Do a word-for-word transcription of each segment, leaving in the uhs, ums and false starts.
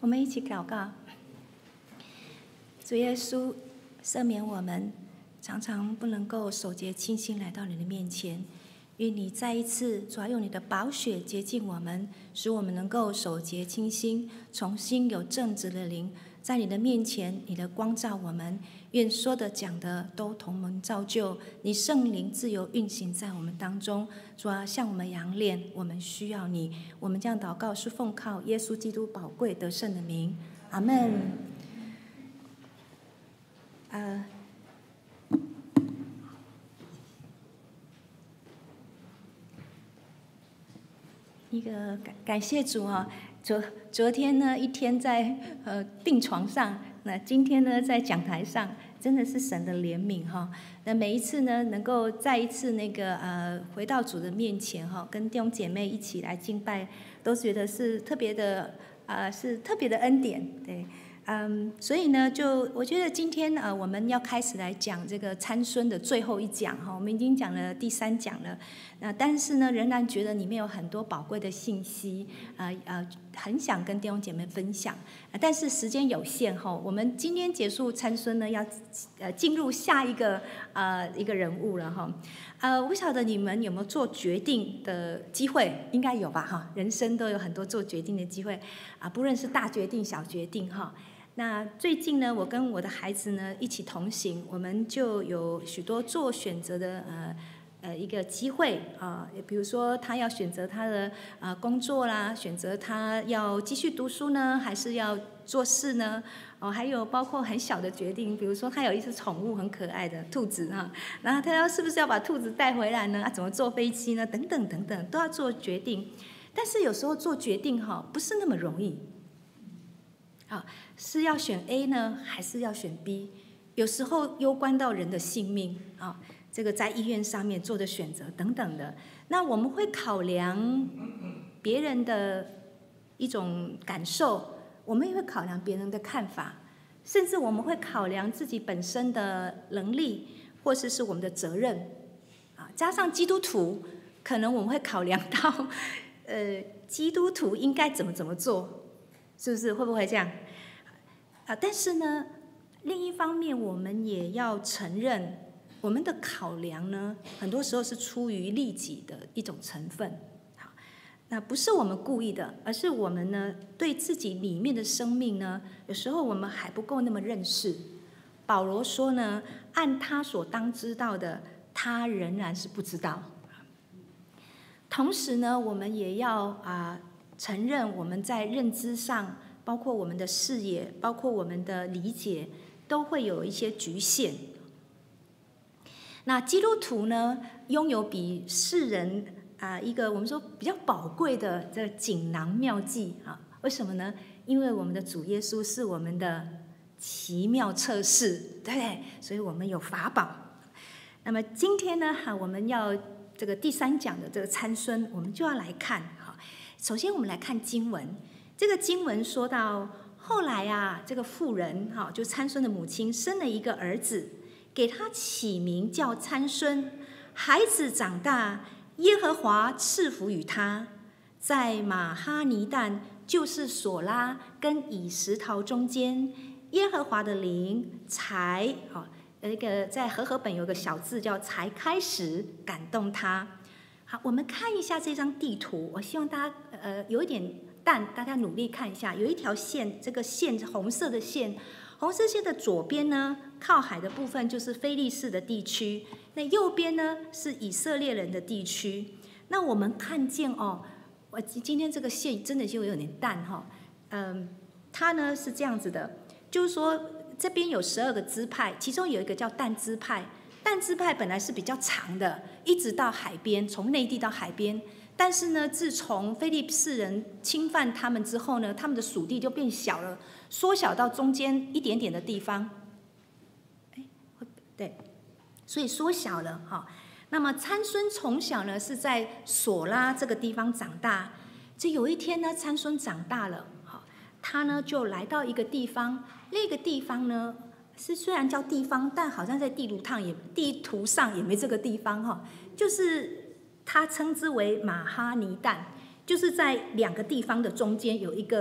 我们一起祷告。主耶稣，赦免我们常常不能够守节清心来到你的面前，愿你再一次主要用你的宝血洁净我们，使我们能够守节清心，重新有正直的灵在你的面前，你的光照我们，愿说的讲的都同门造就，你圣灵自由运行在我们当中。主啊，向我们扬脸，我们需要你。我们这样祷告是奉靠耶稣基督宝贵得胜的名，阿们。呃，一个感感谢主啊，昨昨天呢一天在呃病床上，那今天呢在讲台上，真的是神的怜悯哈。那每一次呢能够再一次那个呃回到主的面前哈，跟弟兄姐妹一起来敬拜，都觉得是特别的呃是特别的恩典，对。嗯，所以呢，就我觉得今天呃，我们要开始来讲这个参孙的最后一讲哈，我们已经讲了第三讲了，那但是呢，仍然觉得里面有很多宝贵的信息，呃呃，很想跟弟兄姐妹分享，但是时间有限哈，我们今天结束参孙呢，要呃进入下一个呃一个人物了哈，呃，我不晓得你们有没有做决定的机会，应该有吧哈，人生都有很多做决定的机会啊，不论是大决定、小决定哈。那最近呢，我跟我的孩子呢一起同行，我们就有许多做选择的呃呃一个机会啊、呃，比如说他要选择他的呃工作啦，选择他要继续读书呢，还是要做事呢？哦，还有包括很小的决定，比如说他有一只宠物很可爱的兔子哈，然后他要是不是要把兔子带回来呢？啊，怎么坐飞机呢？等等等等，都要做决定。但是有时候做决定哈，不是那么容易。好，是要选 A 呢，还是要选 B？ 有时候攸关到人的性命啊，这个在医院上面做的选择等等的。那我们会考量别人的一种感受，我们也会考量别人的看法，甚至我们会考量自己本身的能力，或者是我们的责任啊。加上基督徒，可能我们会考量到，呃，基督徒应该怎么怎么做。是不是会不会这样啊？但是呢，另一方面，我们也要承认，我们的考量呢，很多时候是出于利己的一种成分。好，那不是我们故意的，而是我们呢，对自己里面的生命呢，有时候我们还不够那么认识。保罗说呢，按他所当知道的，他仍然是不知道。同时呢，我们也要啊。承认我们在认知上，包括我们的视野，包括我们的理解，都会有一些局限。那基督徒呢，拥有比世人啊、呃、一个我们说比较宝贵的这个锦囊妙计啊，为什么呢？因为我们的主耶稣是我们的奇妙测试，对不对？所以我们有法宝。那么今天呢，哈，我们要这个第三讲的这个参孙，我们就要来看。首先，我们来看经文。这个经文说到，后来啊，这个妇人哈，就参孙的母亲生了一个儿子，给他起名叫参孙。孩子长大，耶和华赐福于他，在马哈尼旦，就是索拉跟以实陶中间，耶和华的灵才啊，那个在和合本有个小字叫才开始感动他。好，我们看一下这张地图，我希望大家呃有一点淡，大家努力看一下，有一条线，这个线红色的线，红色线的左边呢，靠海的部分就是非利士的地区，那右边呢是以色列人的地区。那我们看见哦，我今天这个线真的就有点淡哈、哦，嗯，它呢是这样子的，就是说这边有十二个支派，其中有一个叫但支派。但支派本来是比较长的，一直到海边，从内地到海边。但是呢，自从非利士人侵犯他们之后呢，他们的属地就变小了，缩小到中间一点点的地方。哎，对，所以缩小了哈。那么参孙从小呢是在索拉这个地方长大。这有一天呢，参孙长大了，哈，他呢就来到一个地方，那个地方呢。是虽然叫地方，但好像在地图上也地图上也没这个地方哈。就是他称之为马哈尼旦，就是在两个地方的中间有一个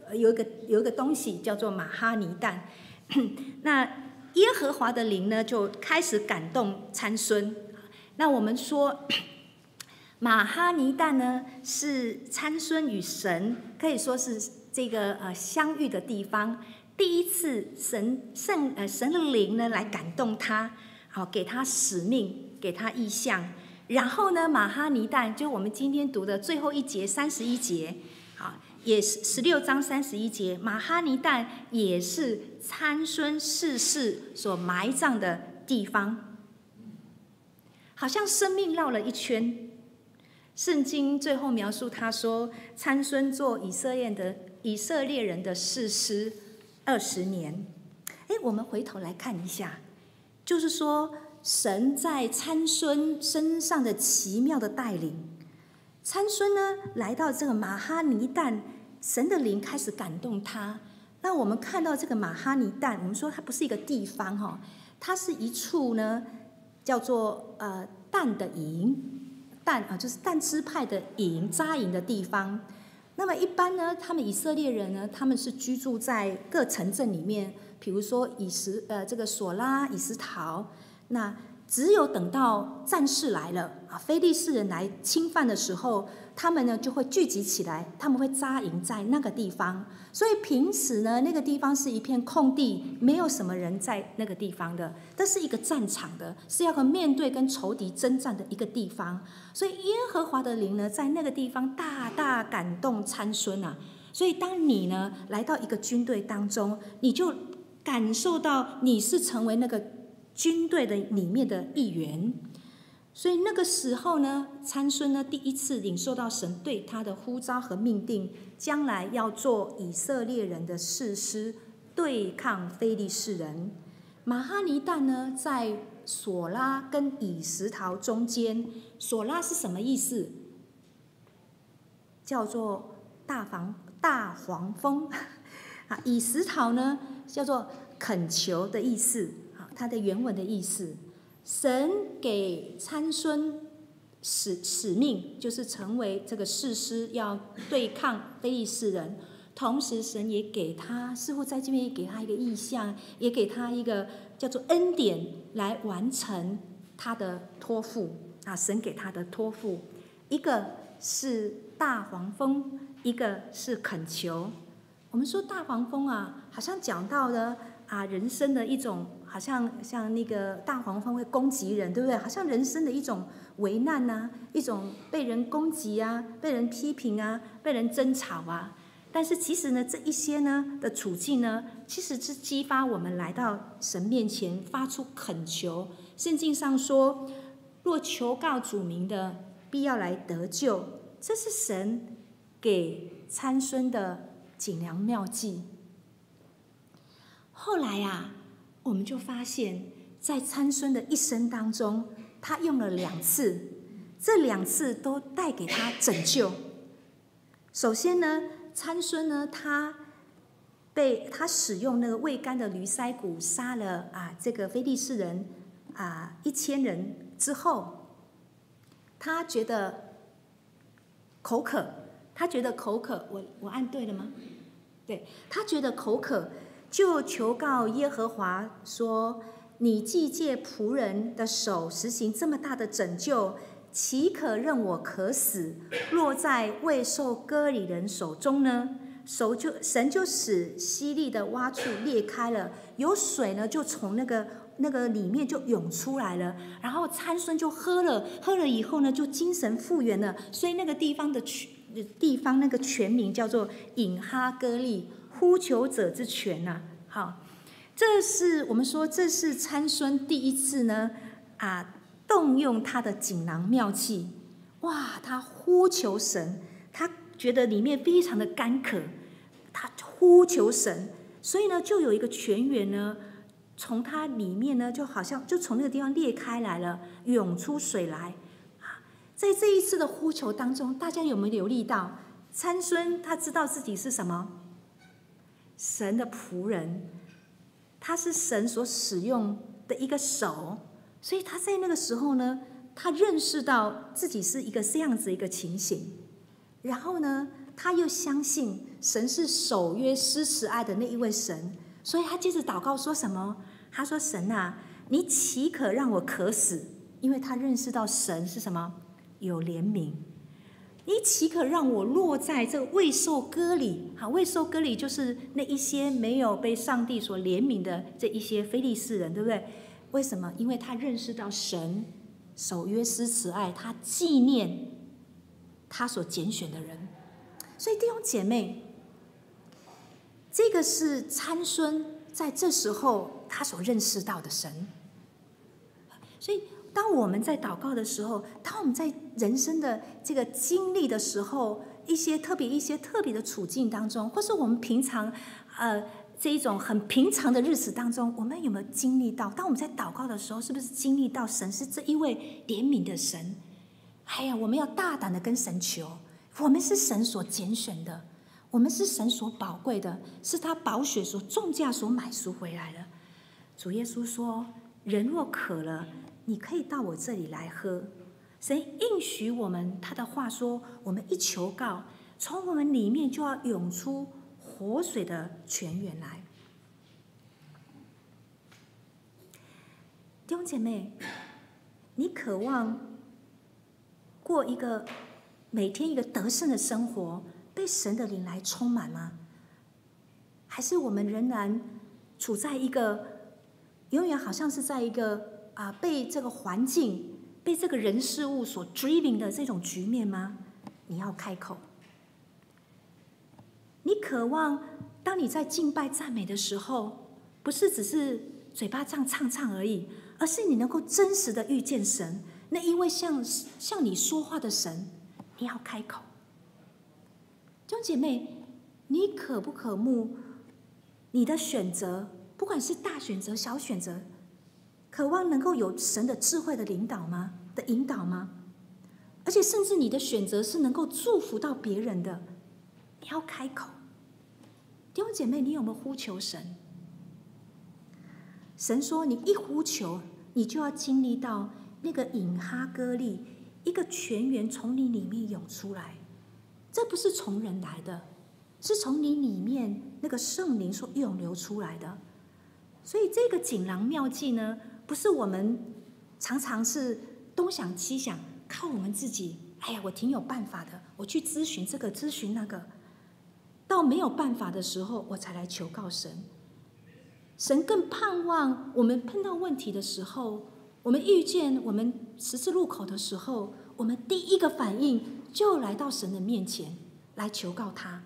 有一个有一个东西叫做马哈尼蛋。那耶和华的灵呢，就开始感动参孙。那我们说，马哈尼蛋呢，是参孙与神可以说是这个呃相遇的地方。第一次神圣呃神的灵呢来感动他，好给他使命，给他意象。然后呢，马哈尼蛋就我们今天读的最后一节三十一节，好，也是十六章三十一节，马哈尼蛋也是参孙逝世所埋葬的地方，好像生命绕了一圈。圣经最后描述他说，参孙做以色列的以色列人的士师二十年。哎，我们回头来看一下，就是说神在参孙身上的奇妙的带领。参孙呢，来到这个马哈尼蛋，神的灵开始感动他。那我们看到这个马哈尼蛋，我们说它不是一个地方哈，它是一处呢，叫做呃但的营，但啊就是但支派的营扎营的地方。那么一般呢，他们以色列人呢，他们是居住在各城镇里面，比如说以实呃这个索拉、以实陶。那只有等到战士来了啊，非利士人来侵犯的时候，他们呢就会聚集起来，他们会扎营在那个地方。所以平时呢，那个地方是一片空地，没有什么人在那个地方的，这是一个战场的，是要面对跟仇敌征战的一个地方。所以耶和华的灵呢，在那个地方大大感动参孙啊。所以当你呢来到一个军队当中，你就感受到你是成为那个军队的里面的一员。所以那个时候呢，参孙呢第一次领受到神对他的呼召和命定，将来要做以色列人的士师，对抗非利士人。马哈尼蛋呢，在索拉跟以实陶中间。索拉是什么意思？叫做大黄大黄蜂啊。以实陶呢，叫做恳求的意思啊，它的原文的意思。神给参孙使使命，就是成为这个士师，要对抗非利士人。同时，神也给他，似乎在这边也给他一个意象，也给他一个叫做恩典，来完成他的托付啊。神给他的托付，一个是大黄蜂，一个是恳求。我们说大黄蜂啊，好像讲到了啊人生的一种。好像像那个大黄蜂会攻击人，对不对？好像人生的一种危难啊，一种被人攻击啊，被人批评啊，被人争吵啊。但是其实呢，这一些呢的处境呢，其实是激发我们来到神面前发出恳求。圣经上说，若求告主名的，必要来得救。这是神给参孙的锦囊妙计。后来啊，我们就发现，在参孙的一生当中，他用了两次，这两次都带给他拯救。首先呢，参孙呢，他被他使用那个未干的驴腮骨杀了啊这个非利士人啊一千人之后，他觉得口渴，他觉得口渴，我我按对了吗？对，他觉得口渴。就求告耶和华说：“你既借仆人的手实行这么大的拯救，岂可任我渴死，落在未受割礼人手中呢？”手就神就使犀利的洼处裂开了，有水呢就从那个那个里面就涌出来了。然后参孙就喝了，喝了以后呢，就精神复原了。所以那个地方的地方那个全名叫做隐哈歌利。呼求者之泉呐、啊，好，这是我们说，这是参孙第一次呢啊，动用他的锦囊妙计，哇，他呼求神，他觉得里面非常的干渴，他呼求神，所以呢，就有一个泉源呢，从它里面呢，就好像就从那个地方裂开来了，涌出水来啊。在这一次的呼求当中，大家有没有留意到，参孙他知道自己是什么？神的仆人，他是神所使用的一个手，所以他在那个时候呢，他认识到自己是一个这样子一个情形，然后呢， 他又相信神是守约施慈爱的那一位神，所以他接着祷告说什么？他说：“神啊，你岂可让我渴死？”因为他认识到神是什么？有怜悯。你岂可让我落在这个未受割礼？好，未受割礼就是那一些没有被上帝所怜悯的这一些非利士人，对不对？为什么？因为他认识到神守约施慈爱，他纪念他所拣选的人。所以弟兄姐妹，这个是参孙在这时候他所认识到的神。所以当我们在祷告的时候，当我们在人生的这个经历的时候，一些特别一些特别的处境当中，或是我们平常呃这一种很平常的日子当中，我们有没有经历到？当我们在祷告的时候，是不是经历到神是这一位怜悯的神？哎呀，我们要大胆的跟神求，我们是神所拣选的，我们是神所宝贵的，是他宝血所重价所买赎回来的。主耶稣说：“人若渴了，你可以到我这里来喝。”神应许我们，他的话说：“我们一求告，从我们里面就要涌出活水的泉源来。”弟兄姐妹，你渴望过一个每天一个得胜的生活，被神的灵来充满吗？还是我们仍然处在一个永远好像是在一个啊被这个环境、被这个人事物所 driving 的这种局面吗？你要开口。你渴望，当你在敬拜赞美的时候，不是只是嘴巴这样唱唱而已，而是你能够真实的遇见神，那因为像像你说话的神，你要开口。弟兄姐妹，你渴不渴慕你的选择，不管是大选择、小选择，渴望能够有神的智慧的领导吗？的引导吗？而且甚至你的选择是能够祝福到别人的，你要开口。弟兄姐妹，你有没有呼求神？神说，你一呼求，你就要经历到那个引哈歌利，一个泉源从你里面涌出来。这不是从人来的，是从你里面那个圣灵所涌流出来的。所以这个锦囊妙计呢，不是我们常常是东想西想，靠我们自己。哎呀，我挺有办法的，我去咨询这个，咨询那个。到没有办法的时候，我才来求告神。神更盼望我们碰到问题的时候，我们遇见我们十字路口的时候，我们第一个反应就来到神的面前来求告他。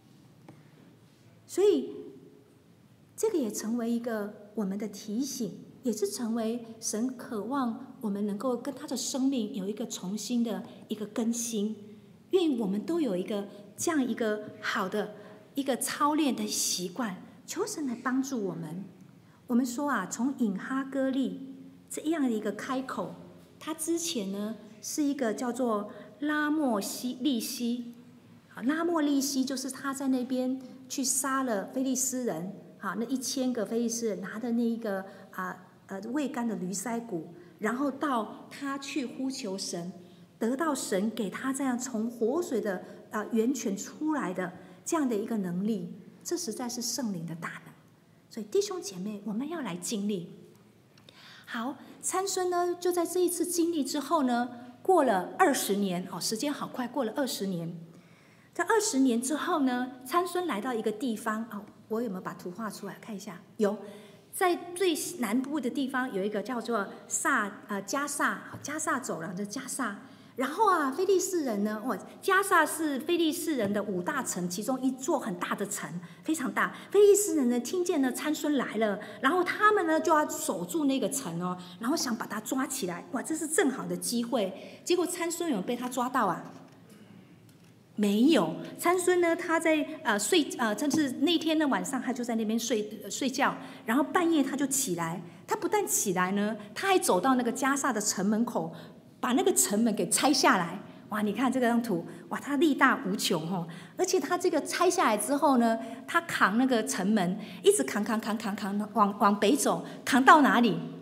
所以这个也成为一个我们的提醒，也是成为神渴望我们能够跟他的生命有一个重新的一个更新。愿我们都有一个这样一个好的一个操练的习惯，求神来帮助我们。我们说啊，从引哈歌利这样的一个开口，他之前呢是一个叫做拉莫西利西，拉莫利西就是他在那边去杀了非利士人，好，那一千个非利士人拿的那一个啊呃未干的驴腮骨，然后到他去呼求神，得到神给他这样从活水的啊源泉出来的这样的一个能力，这实在是圣灵的大能。所以弟兄姐妹，我们要来经历。好，参孙呢，就在这一次经历之后呢，过了二十年，哦，时间好快，过了二十年。在二十年之后呢，参孙来到一个地方，哦，我有没有把图画出来看一下？有，在最南部的地方有一个叫做撒呃加萨加萨走廊的加萨。然后啊，非利士人呢，哦，加萨是非利士人的五大城其中一座很大的城，非常大。非利士人呢，听见呢参孙来了，然后他们呢就要守住那个城哦，然后想把他抓起来。哇，这是正好的机会。结果参孙有被他抓到啊？没有。参孙呢，他在呃睡呃，真是那天的晚上，他就在那边睡、呃、睡觉，然后半夜他就起来。他不但起来呢，他还走到那个加萨的城门口，把那个城门给拆下来。哇，你看这张图，哇，他力大无穷哦！而且他这个拆下来之后呢，他扛那个城门，一直扛扛扛扛扛，往往北走，扛到哪里？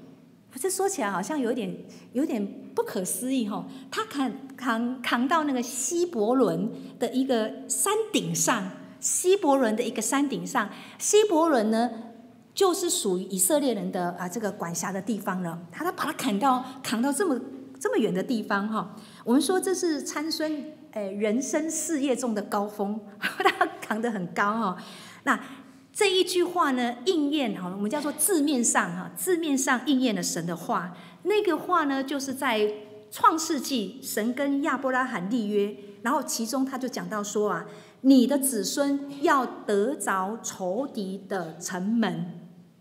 这说起来好像有点有点不可思议哈。他扛扛扛到那个希伯伦的一个山顶上，希伯伦的一个山顶上，希伯伦呢就是属于以色列人的啊这个管辖的地方了。他他把他扛到扛到这么这么远的地方哈。我们说这是参孙诶人生事业中的高峰，他扛得很高哈。那这一句话呢，应验哈，我们叫做字面上哈，字面上应验了神的话。那个话呢，就是在创世纪，神跟亚伯拉罕立约，然后其中他就讲到说啊，你的子孙要得着仇敌的城门。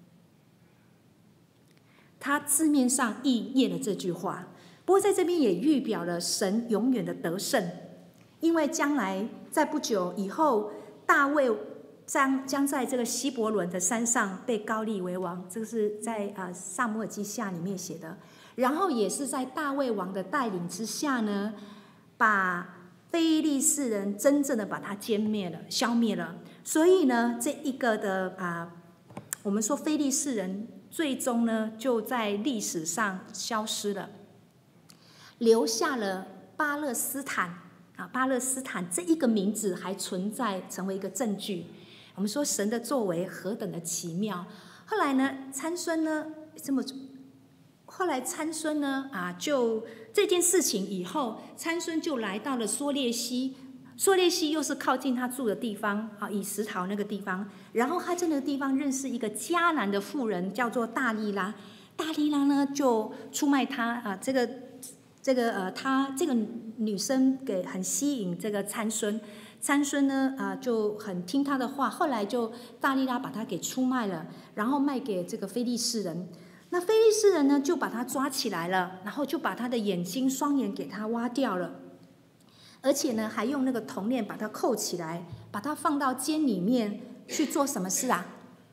他字面上应验了这句话，不过在这边也预表了神永远的得胜，因为将来在不久以后，大卫将将在这个希伯伦的山上被膏立为王，这个是在啊撒母耳记下里面写的。然后也是在大卫王的带领之下呢，把非利士人真正的把他歼灭了、消灭了。所以呢，这一个的啊，我们说非利士人最终呢就在历史上消失了，留下了巴勒斯坦啊，巴勒斯坦这一个名字还存在，成为一个证据。我们说神的作为何等的奇妙。后来呢，参孙呢这么，后来参孙呢啊，就这件事情以后，参孙就来到了梭列溪，梭列溪又是靠近他住的地方啊，以实陶那个地方。然后他在那个地方认识一个迦南的妇人，叫做大利拉。大利拉呢就出卖他啊，这个这个呃，他这个女生给很吸引这个参孙。参孙呢，啊、呃，就很听他的话，后来就大利拉把他给出卖了，然后卖给这个非利士人。那非利士人呢，就把他抓起来了，然后就把他的眼睛、双眼给他挖掉了，而且呢，还用那个铜链把他扣起来，把他放到监里面去做什么事啊？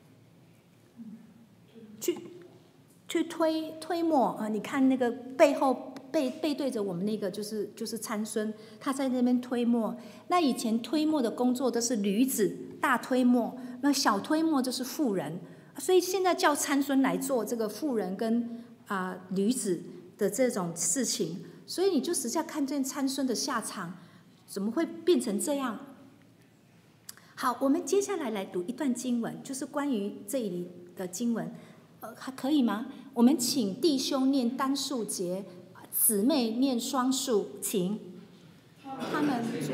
去去推推磨啊、呃！你看那个背后。背背对着我们那个就是就是参孙，他在那边推磨。那以前推磨的工作都是驴子，大推磨，那小推磨就是妇人，所以现在叫参孙来做这个妇人跟啊、呃、驴子的这种事情。所以你就实在看见参孙的下场，怎么会变成这样？好，我们接下来来读一段经文，就是关于这里的经文，呃，还可以吗？我们请弟兄念单数节。姊妹念双数，请他们做。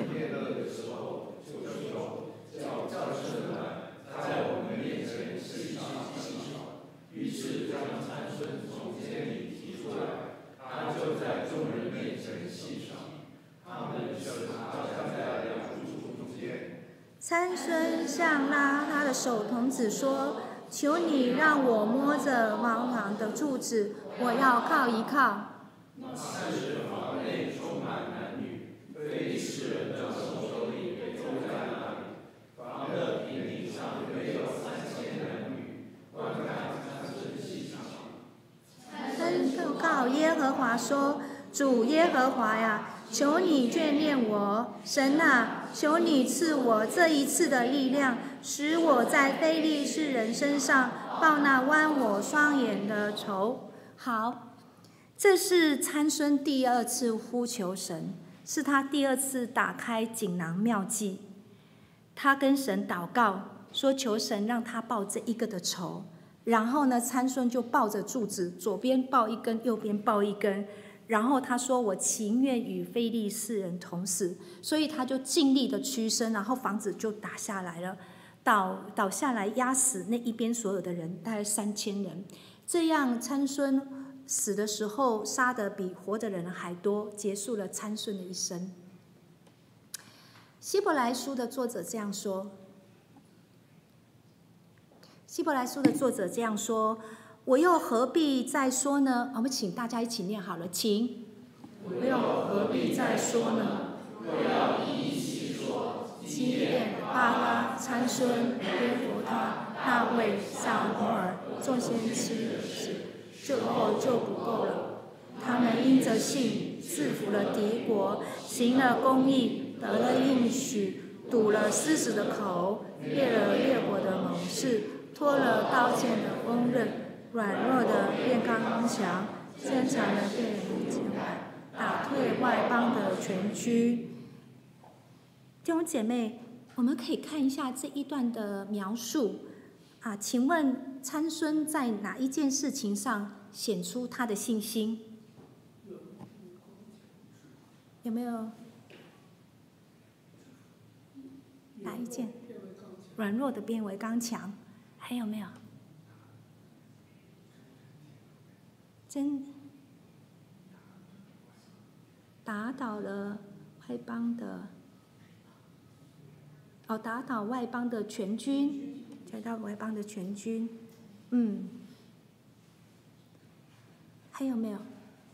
于是将参孙从监里提出来，他就在众人面前戏赏，他们使他站在两柱中间。参孙向拉他的手童子说：“求你让我摸着王旁的柱子，我要靠一靠。”那时房内充满男女，非利士人的手手里也都在那里。房的平顶上约有三千男女，观看参孙戏赏。参告耶和华说：“主耶和华呀，求你眷念我，神啊，求你赐我这一次的力量，使我在非利士人身上报那剜我双眼的仇。”好。这是参孙第二次呼求神，是他第二次打开锦囊妙计。他跟神祷告说：“求神让他报这一个的仇。”然后呢，参孙就抱着柱子，左边抱一根，右边抱一根。然后他说：“我情愿与非利士人同死。”所以他就尽力的屈身，然后房子就打下来了，倒倒下来压死那一边所有的人，大概三千人。这样参孙死的时候杀得比活的人还多，结束了参孙的一生。希伯来书的作者这样说，希伯来书的作者这样说：“我又何必再说呢？”我们请大家一起念好了，请。我又何必再说呢？我要一一细说，基甸、巴拉、参孙、耶弗他、大卫、撒母耳众先知的事。最后就不够了。他们因着信制服了敌国，行了公义，得了应许，堵了狮子的口，灭了列国的谋士，脱了刀剑的锋刃， 软弱的变刚强，坚强的变坚外，打退外邦的全军。弟兄姐妹，我们可以看一下这一段的描述啊，请问参孙在哪一件事情上显出他的信心？有没有？哪一件？软弱的变为刚强，还有没有？真打倒了外邦的。哦，打倒外邦的全军，打倒外邦的全军，嗯，还有没有？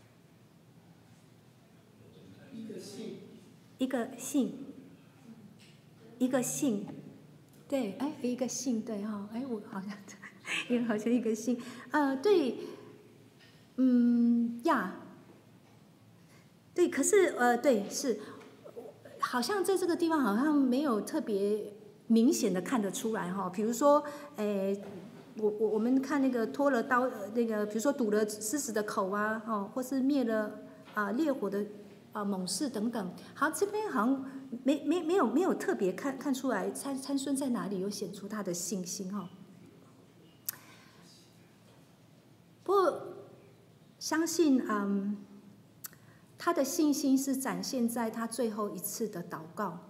一个信，一个信，一个信，对，哎，一个信，对哈、哦，哎，我好像，因为好像一个信，呃，对，嗯呀，对，可是呃，对，是。好像在这个地方好像没有特别明显的看得出来哈，比如说，诶，我我我们看那个脱了刀那个，比如说堵了狮子的口啊，哦，或是灭了啊烈火的啊猛士等等，好，这边好像没没没有没有特别看看出来参参孙在哪里有显出他的信心哈。不过相信嗯。他的信心是展现在他最后一次的祷告。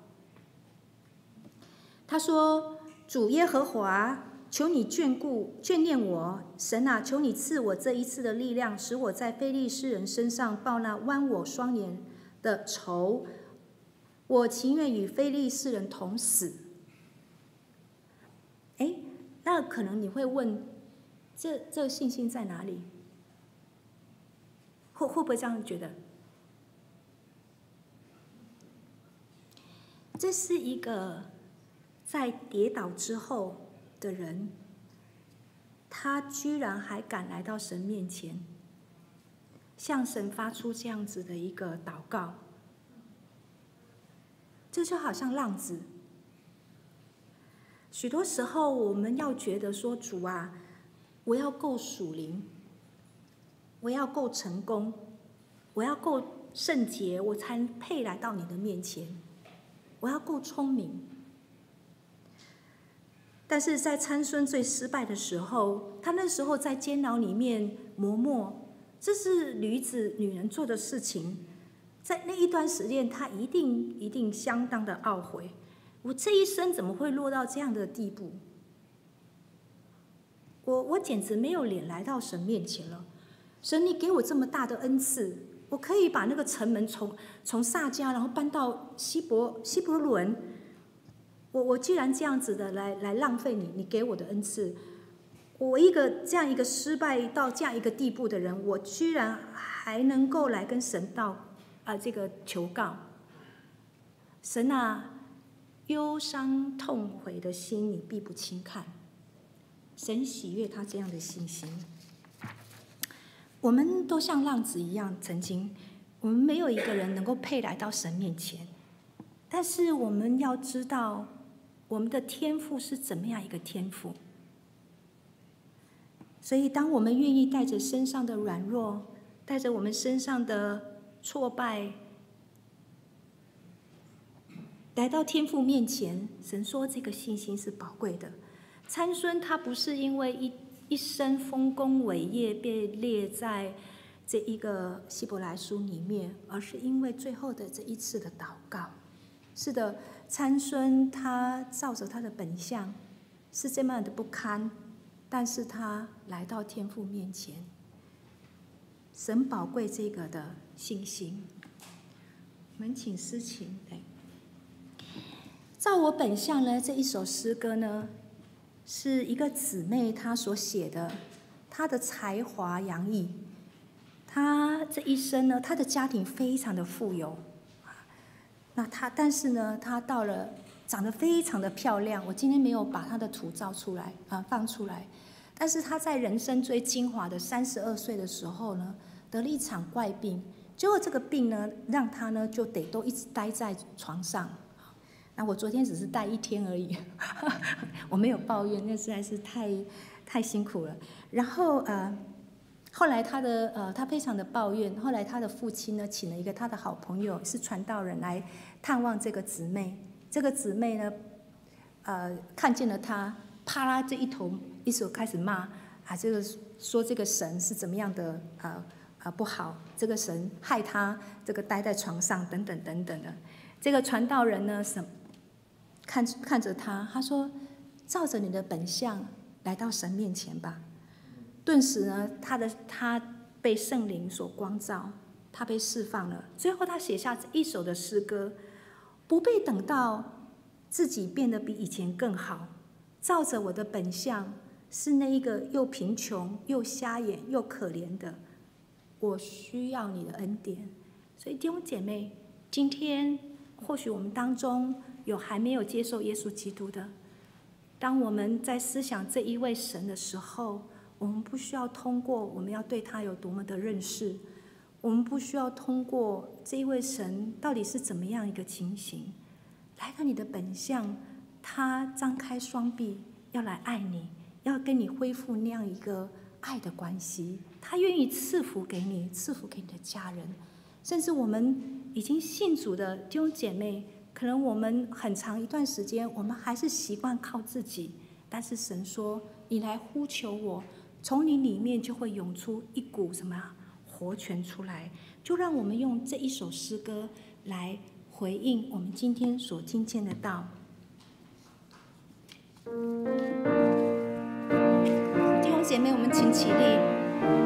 他说：“主耶和华，求你眷顾眷念我，神啊，求你赐我这一次的力量，使我在非利士人身上报那剜我双眼的仇。我情愿与非利士人同死。”哎，那可能你会问，这这个信心在哪里？会会不会这样觉得？这是一个在跌倒之后的人，他居然还敢来到神面前，向神发出这样子的一个祷告。这就好像浪子。许多时候我们要觉得说，主啊，我要够属灵，我要够成功，我要够圣洁，我才配来到你的面前。我要够聪明，但是在参孙最失败的时候，他那时候在监牢里面磨墨，这是女子女人做的事情。在那一段时间，他一定一定相当的懊悔，我这一生怎么会落到这样的地步？我我简直没有脸来到神面前了。神，你给我这么大的恩赐。我可以把那个城门从从撒迦，然后搬到希伯希伯伦。我我既然这样子的来来浪费你你给我的恩赐，我一个这样一个失败到这样一个地步的人，我居然还能够来跟神道啊、呃、这个求告。神啊，忧伤痛悔的心你必不轻看。神喜悦他这样的信心。我们都像浪子一样，曾经我们没有一个人能够配来到神面前，但是我们要知道，我们的天赋是怎么样一个天赋。所以，当我们愿意带着身上的软弱，带着我们身上的挫败，来到天父面前，神说这个信心是宝贵的。参孙他不是因为一一生丰功伟业被列在这一个希伯来书里面，而是因为最后的这一次的祷告。是的，参孙他照着他的本相是这么样的不堪，但是他来到天父面前，神宝贵这个的信心。我们请诗琴来。照我本相呢，这一首诗歌呢，是一个姊妹她所写的，她的才华洋溢，她这一生呢，她的家庭非常的富有，那她但是呢，她到了长得非常的漂亮，我今天没有把她的图照出来啊放出来，但是她在人生最精华的三十二岁的时候呢，得了一场怪病，结果这个病呢，让她呢就得都一直待在床上。那我昨天只是待一天而已，我没有抱怨，那实在是太太辛苦了。然后呃，后来他的呃，他非常的抱怨。后来他的父亲呢，请了一个他的好朋友，是传道人来探望这个姊妹。这个姊妹呢，呃，看见了他，啪啦这一头一手开始骂啊，这个说这个神是怎么样的呃呃不好，这个神害他这个待在床上等等等等的。这个传道人呢，什看看着他，他说：“照着你的本相来到神面前吧。”顿时呢，他的他被圣灵所光照，他被释放了。最后，他写下一首的诗歌，不必等到自己变得比以前更好，照着我的本相，是那一个又贫穷又瞎眼又可怜的，我需要你的恩典。所以弟兄姐妹，今天或许我们当中有还没有接受耶稣基督的，当我们在思想这一位神的时候，我们不需要通过我们要对他有多么的认识，我们不需要通过这一位神到底是怎么样一个情形，来到你的本相，他张开双臂要来爱你，要跟你恢复那样一个爱的关系，他愿意赐福给你，赐福给你的家人。甚至我们已经信主的弟兄姐妹，可能我们很长一段时间我们还是习惯靠自己，但是神说你来呼求我，从你里面就会涌出一股什么活泉出来。就让我们用这一首诗歌来回应我们今天所听见的道。弟兄姐妹，我们请起立。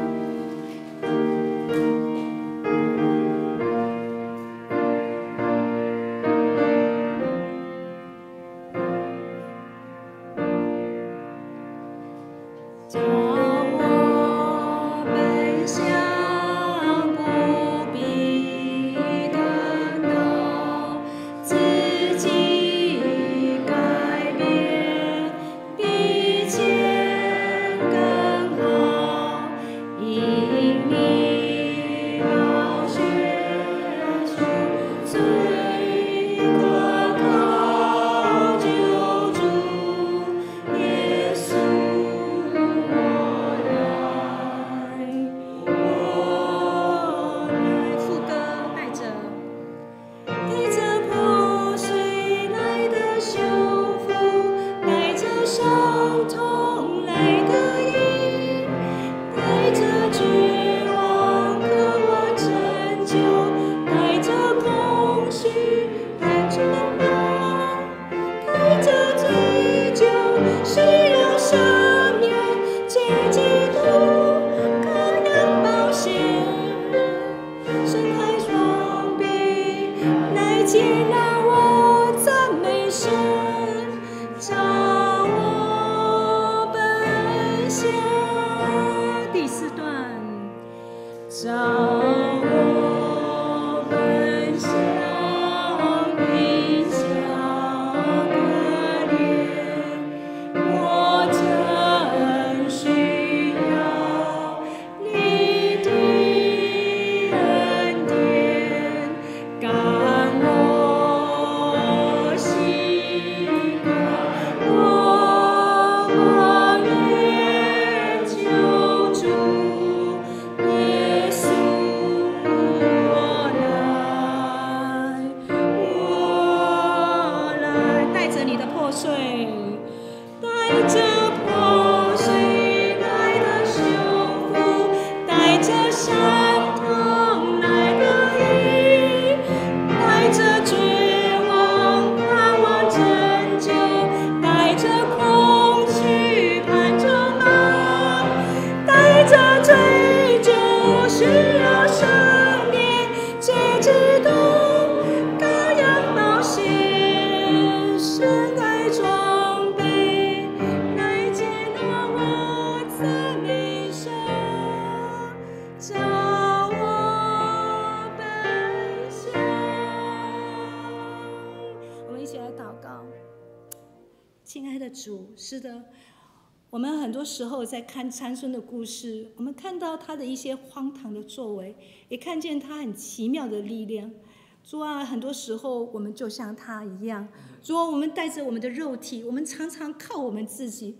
主，是的，我们很多时候在看参孙的故事，我们看到他的一些荒唐的作为，也看见他很奇妙的力量。主啊，很多时候我们就像他一样，主啊，我们带着我们的肉体，我们常常靠我们自己，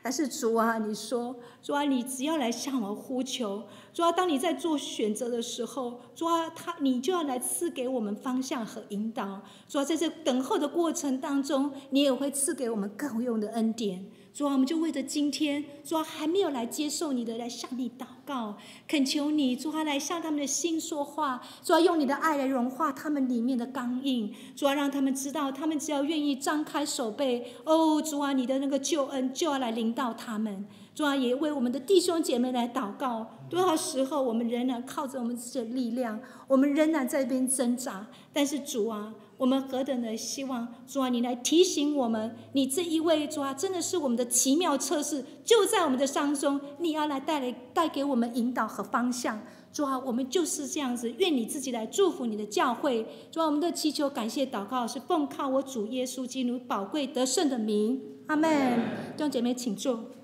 但是主啊，你说，主啊，你只要来向我呼求，主啊，当你在做选择的时候，主啊，他你就要来赐给我们方向和引导。主啊，在这等候的过程当中，你也会赐给我们够用的恩典。主啊，我们就为着今天，主啊，还没有来接受你的，来向你祷告，恳求你，主啊，来向他们的心说话，主啊，用你的爱来融化他们里面的刚硬，主啊，让他们知道，他们只要愿意张开手背，哦，主啊，你的那个救恩就要来临到他们。主啊，也为我们的弟兄姐妹来祷告。多少时候我们仍然靠着我们自己的力量，我们仍然在这边挣扎，但是主啊，我们何等的希望，主啊，你来提醒我们，你这一位主啊，真的是我们的奇妙测试，就在我们的当中，你要来带来带给我们引导和方向。主啊，我们就是这样子，愿你自己来祝福你的教会。主啊，我们的祈求、感谢、祷告是奉靠我主耶稣基督宝贵得胜的名，阿们。弟兄姐妹，请坐。